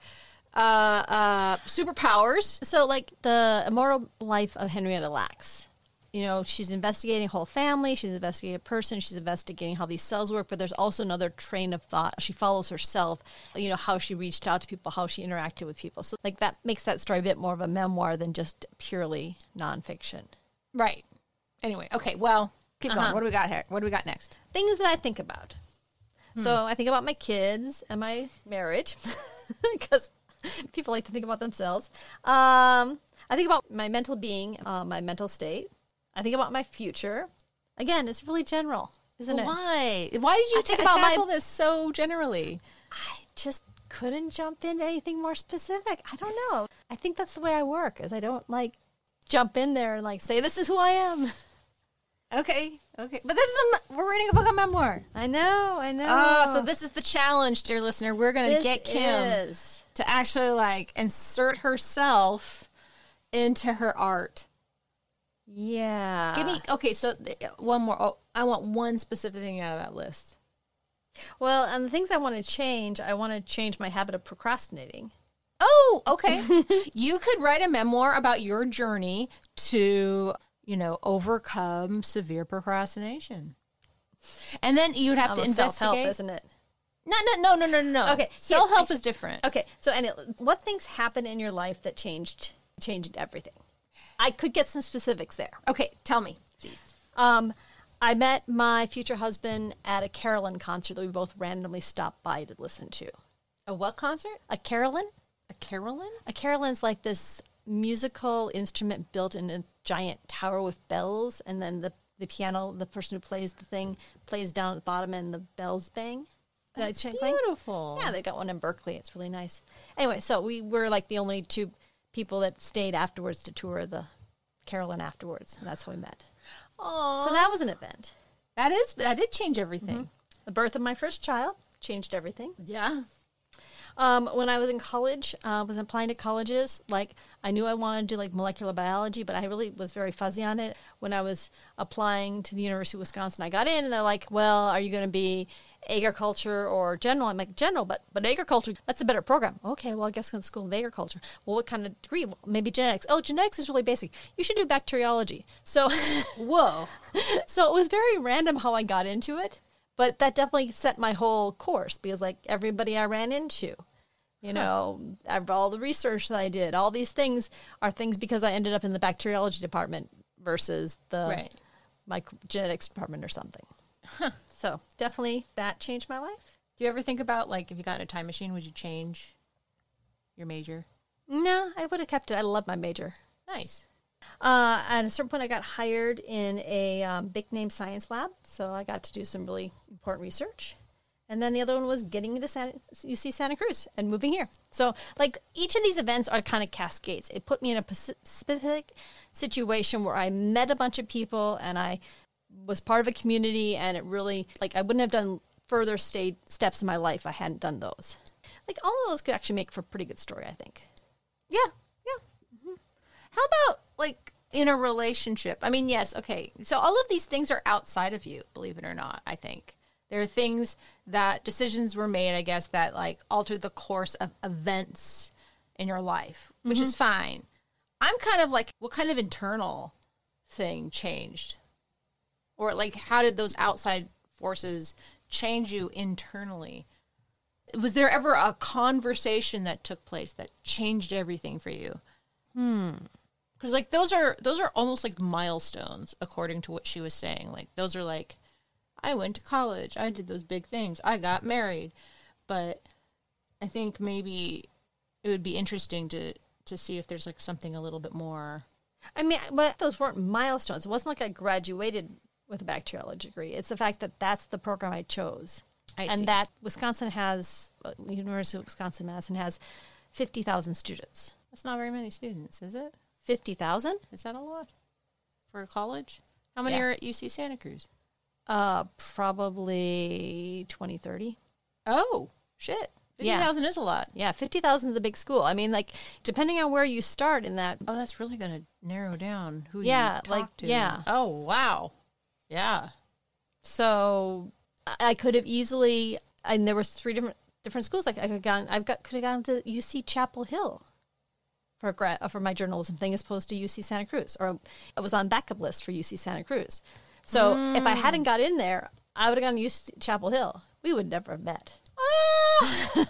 superpowers. So, like the immortal life of Henrietta Lacks. She's investigating a whole family. She's investigating a person. She's investigating how these cells work. But there's also another train of thought. She follows herself, how she reached out to people, how she interacted with people. So, like, that makes that story a bit more of a memoir than just purely nonfiction. Right. Anyway, okay, well, keep going. What do we got here? What do we got next? Things that I think about. So I think about my kids and my marriage because people like to think about themselves. I think about my mental being, my mental state. I think about my future. Again, it's really general, isn't it? Why? Why did you tackle this so generally? I just couldn't jump into anything more specific. I don't know. I think that's the way I work, is I don't jump in there and say, this is who I am. Okay. But this is we're reading a book on memoir. I know. Oh, so this is the challenge, dear listener. We're going to get Kim to actually insert herself into her art. Yeah. Give me, okay, so one more. Oh, I want one specific thing out of that list. Well, and the things I want to change my habit of procrastinating. Oh, okay. You could write a memoir about your journey to, overcome severe procrastination. And then you'd have to investigate. Self-help, isn't it? No. Okay. Self-help is different. Okay. So, what things happened in your life that changed everything? I could get some specifics there. Okay. Tell me, please. I met my future husband at a carillon concert that we both randomly stopped by to listen to. A what concert? A carillon? A carillon? A carillon's like this musical instrument built in a giant tower with bells, and then the piano, the person who plays the thing, plays down at the bottom and the bells bang. That's beautiful. Yeah, they got one in Berkeley. It's really nice. Anyway, so we were the only two people that stayed afterwards to tour the carillon afterwards, and that's how we met. Aww. So that was an event. That did change everything. Mm-hmm. The birth of my first child changed everything. Yeah. When I was in college, was applying to colleges, I knew I wanted to do molecular biology, but I really was very fuzzy on it. When I was applying to the University of Wisconsin, I got in and they're like, well, are you going to be agriculture or general? I'm like, general, but agriculture, that's a better program. Okay, well, I guess I'm going to school of agriculture. Well, what kind of degree? Well, maybe genetics. Oh, genetics is really basic. You should do bacteriology. So, whoa. So it was very random how I got into it. But that definitely set my whole course because, everybody I ran into, all the research that I did, all these things are things because I ended up in the bacteriology department versus the genetics department or something. Huh. So definitely that changed my life. Do you ever think about, if you got in a time machine, would you change your major? No, I would have kept it. I love my major. Nice. At a certain point, I got hired in a big name science lab, so I got to do some really important research. And then the other one was getting into UC Santa Cruz and moving here. So, each of these events are kind of cascades. It put me in a specific situation where I met a bunch of people and I was part of a community, and it really, I wouldn't have done further steps in my life if I hadn't done those. All of those could actually make for a pretty good story, I think. Yeah. Mm-hmm. How about, in a relationship? I mean, yes, okay. So all of these things are outside of you, believe it or not, I think. There are things decisions were made, I guess, that altered the course of events in your life, which is fine. I'm kind of like, what kind of internal thing changed? Or like, how did those outside forces change you internally? Was there ever a conversation that took place that changed everything for you? Because like those are almost like milestones, according to what she was saying. Like those are like, I went to college, I did those big things, I got married. But I think maybe it would be interesting to see if there's like something a little bit more. I mean, but those weren't milestones. It wasn't like I graduated with a bacteriology degree. It's the fact that that's the program I chose. And that Wisconsin has, University of Wisconsin-Madison has 50,000 students. That's not very many students, is it? 50,000? Is that a lot for a college? How many are at UC Santa Cruz? Probably 20, 30. Oh, shit. 50,000 is a lot. Yeah, 50,000 is a big school. I mean, like, depending on where you start in that. Oh, that's really going to narrow down who you talk to. Yeah. Oh, wow. Yeah. So I could have easily, and there was 3 different schools. Like I could have gone to UC Chapel Hill for my journalism thing, as opposed to UC Santa Cruz, or I was on backup list for UC Santa Cruz. So if I hadn't got in there, I would have gone to UC Chapel Hill. We would never have met. Oh,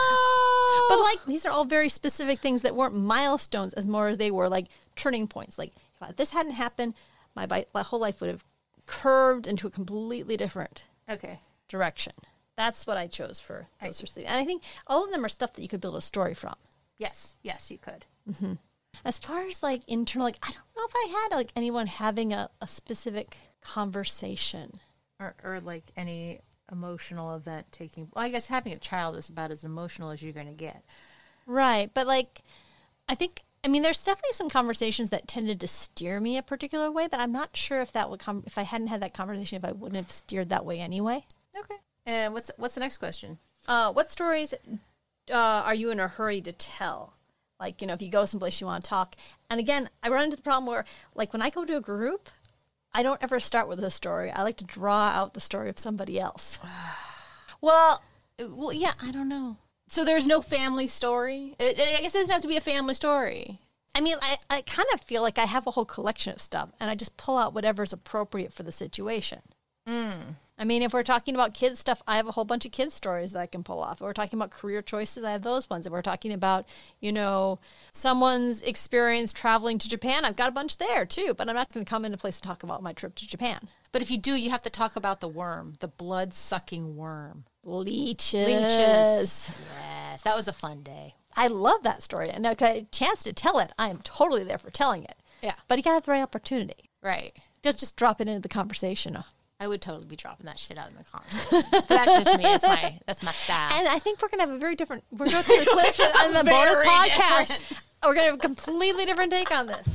no. But like these are all very specific things that weren't milestones as more as they were like turning points. Like if this hadn't happened, my whole life would have curved into a completely different direction. That's what I chose for those sorts of things. And I think all of them are stuff that you could build a story from. Yes, you could. Mm-hmm. As far as like internal, like I don't know if I had like anyone having a specific conversation or like any emotional event taking. Well, I guess having a child is about as emotional as you're going to get. Right, but like I think. I mean, there's definitely some conversations that tended to steer me a particular way, but I'm not sure if that would come if I hadn't had that conversation, if I wouldn't have steered that way anyway. Okay. And what's the next question? What stories are you in a hurry to tell? Like, if you go someplace you want to talk. And again, I run into the problem where, like, when I go to a group, I don't ever start with a story. I like to draw out the story of somebody else. Well, yeah, I don't know. So there's no family story? I guess it doesn't have to be a family story. I mean, I kind of feel like I have a whole collection of stuff, and I just pull out whatever's appropriate for the situation. I mean, if we're talking about kids stuff, I have a whole bunch of kids stories that I can pull off. If we're talking about career choices, I have those ones. If we're talking about, someone's experience traveling to Japan, I've got a bunch there too. But I'm not going to come into place and talk about my trip to Japan. But if you do, you have to talk about the worm, the blood-sucking worm. Leeches. Yes, that was a fun day. I love that story. And if I had a chance to tell it, I am totally there for telling it. Yeah. But you got to have the right opportunity. Right. Don't just drop it into the conversation. I would totally be dropping that shit out in the conversation. But that's just me. That's my style. And I think we're going to have a very different, we're going through this list on the bonus podcast. We're going to have a completely different take on this.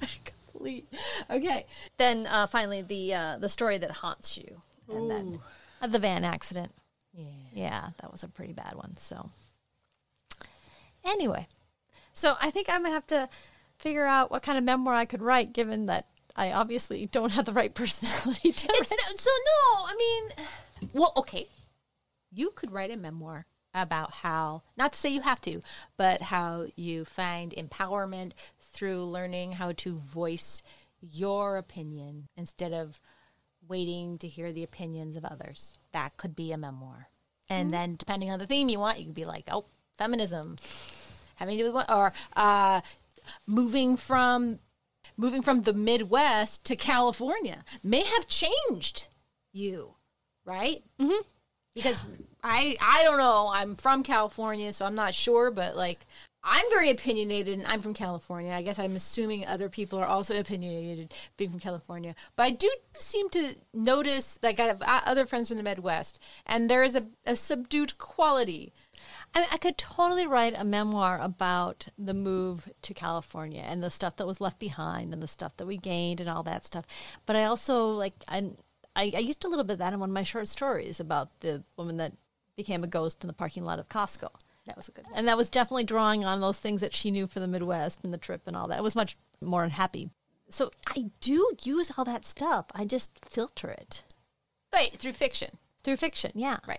Okay. Then finally, the story that haunts you. And then the van accident. Yeah, that was a pretty bad one. So anyway, so I think I'm going to have to figure out what kind of memoir I could write, given that I obviously don't have the right personality to write. Well, okay. You could write a memoir about how, not to say you have to, but how you find empowerment through learning how to voice your opinion instead of waiting to hear the opinions of others. That could be a memoir. And then depending on the theme you want, you could be like, feminism, having to do with what, or moving from the Midwest to California may have changed you, right? Mm-hmm. Because I don't know, I'm from California, so I'm not sure, but like I'm very opinionated and I'm from California. I guess I'm assuming other people are also opinionated being from California. But I do seem to notice, like I have other friends from the Midwest, and there is a subdued quality. I could totally write a memoir about the move to California and the stuff that was left behind and the stuff that we gained and all that stuff. But I also, I used a little bit of that in one of my short stories about the woman that became a ghost in the parking lot of Costco. That was a good one. And that was definitely drawing on those things that she knew for the Midwest and the trip and all that. It was much more unhappy. So I do use all that stuff. I just filter it. Right, through fiction. Through fiction, yeah. Right, but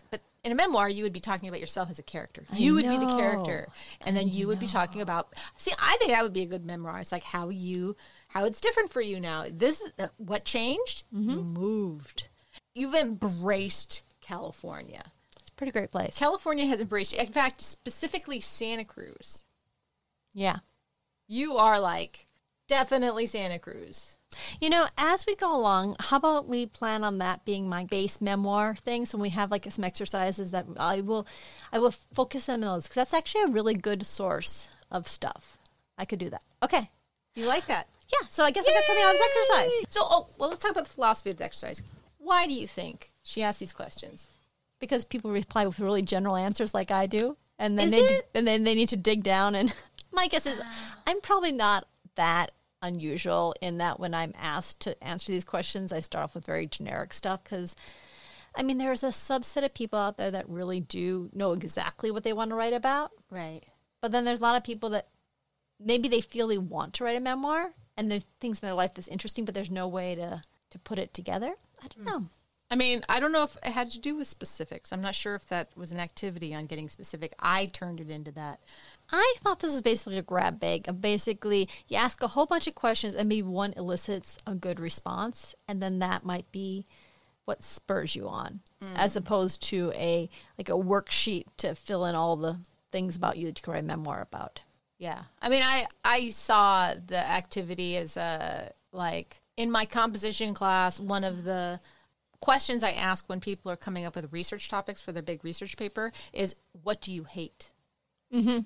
in a memoir, you would be talking about yourself as a character. You would be the character. And then you would be talking about, see, I think that would be a good memoir. It's like how it's different for you now. This is what changed? You moved. You've embraced California. It's a pretty great place. California has embraced you. In fact, specifically Santa Cruz. Yeah. You are like definitely Santa Cruz. You know, as we go along, how about we plan on that being my base memoir thing? So we have like some exercises that I will focus on those because that's actually a really good source of stuff. I could do that. Okay. You like that? Yeah. So I guess I got something on this exercise. So, let's talk about the philosophy of the exercise. Why do you think she asked these questions? Because people reply with really general answers like I do. And then Is they need to dig down. And my guess is I'm probably not that unusual in that when I'm asked to answer these questions, I start off with very generic stuff because, I mean, there's a subset of people out there that really do know exactly what they want to write about. Right. But then there's a lot of people that maybe they feel they want to write a memoir and there's things in their life that's interesting, but there's no way to put it together. I don't know. I mean, I don't know if it had to do with specifics. I'm not sure if that was an activity on getting specific. I turned it into that. I thought this was basically a grab bag of basically you ask a whole bunch of questions and maybe one elicits a good response, and then that might be what spurs you on, as opposed to a worksheet to fill in all the things about you that you can write a memoir about. Yeah. I mean, I saw the activity as like in my composition class, one of the questions I ask when people are coming up with research topics for their big research paper is, what do you hate? Mm-hmm.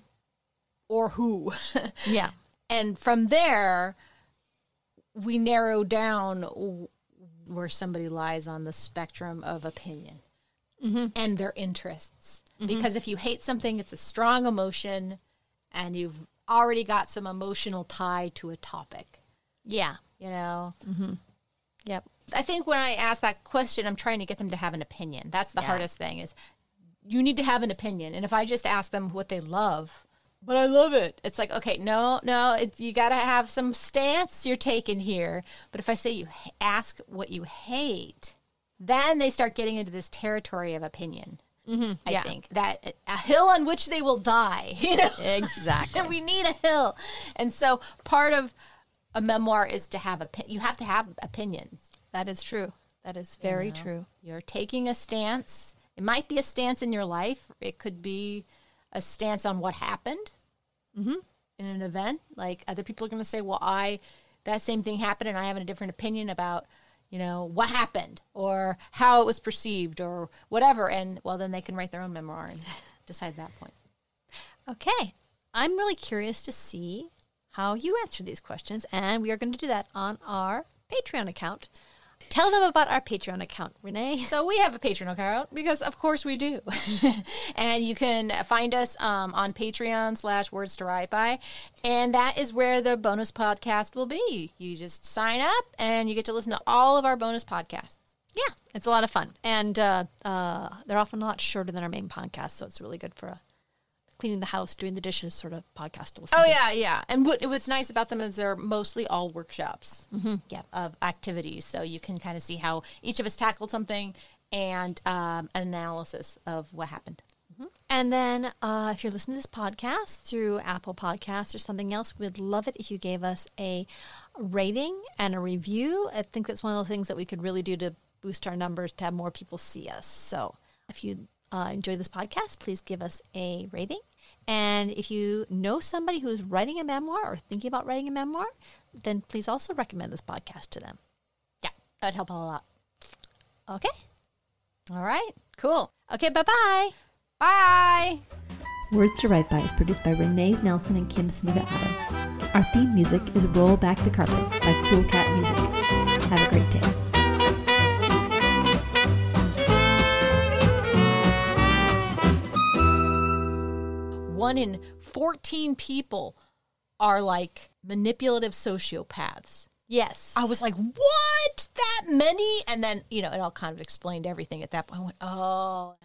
Or who? Yeah. And from there, we narrow down where somebody lies on the spectrum of opinion and their interests. Because if you hate something, it's a strong emotion and you've already got some emotional tie to a topic. Yeah. You know? Mm-hmm. Yep. I think when I ask that question, I'm trying to get them to have an opinion. That's the hardest thing is you need to have an opinion. And if I just ask them what they love, but I love it. It's like, okay, no, you got to have some stance you're taking here. But if I say you ask what you hate, then they start getting into this territory of opinion. I think that a hill on which they will die, you know? Exactly. And we need a hill. And so part of a memoir is to have you have to have opinions. That is true. That is very true. You're taking a stance. It might be a stance in your life. It could be a stance on what happened in an event. Like other people are going to say, well, that same thing happened and I have a different opinion about, what happened or how it was perceived or whatever. And well, then they can write their own memoir and decide that point. Okay. I'm really curious to see how you answer these questions. And we are going to do that on our Patreon account. Tell them about our Patreon account, Renee. So we have a Patreon account because, of course, we do. And you can find us on Patreon/Words to Write By. And that is where the bonus podcast will be. You just sign up and you get to listen to all of our bonus podcasts. Yeah, it's a lot of fun. And they're often a lot shorter than our main podcast, so it's really good for a cleaning the house, doing the dishes sort of podcast to listen to. Yeah. And what's nice about them is they're mostly all workshops of activities. So you can kind of see how each of us tackled something and an analysis of what happened. And then if you're listening to this podcast through Apple Podcasts or something else, we'd love it if you gave us a rating and a review. I think that's one of the things that we could really do to boost our numbers, to have more people see us. So if you enjoy this podcast, please give us a rating. And if you know somebody who's writing a memoir or thinking about writing a memoir, then please also recommend this podcast to them. Yeah, that would help a lot. Okay. All right. Cool. Okay, bye-bye. Bye. Words to Write By is produced by Renee Nelson and Kim Smiga-Otto. Our theme music is Roll Back the Carpet by Cool Cat Music. Have a great day. 1 in 14 people are like manipulative sociopaths. Yes. I was like, what? That many? And then, it all kind of explained everything at that point. I went, oh.